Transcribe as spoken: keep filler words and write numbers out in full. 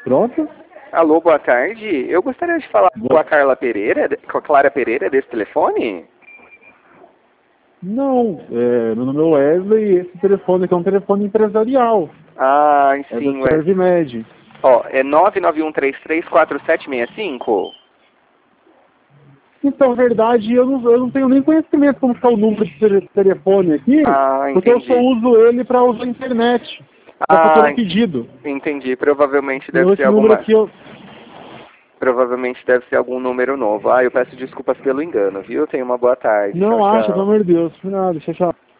Pronto? Alô, boa tarde. Eu gostaria de falar com a Carla Pereira, com a Clara Pereira desse telefone? Não, é, meu nome é Wesley e esse telefone aqui é um telefone empresarial. Ah, É sim, da Wesley. Servimed. Ó, é nove nove um três três quatro sete seis cinco? Então, na verdade, eu não, eu não tenho nem conhecimento como está o número de tele- telefone aqui, Ah, porque eu só entendi. uso ele para usar a internet, para fazer Ah, um pedido. entendi. Provavelmente deve Então, ser esse número alguma... aqui, eu... Provavelmente deve ser algum número novo. Ah, eu peço desculpas pelo engano, viu? Tenha uma boa tarde. Tchau, Não acha, pelo tchau. amor de Deus. Nada, tchau, tchau.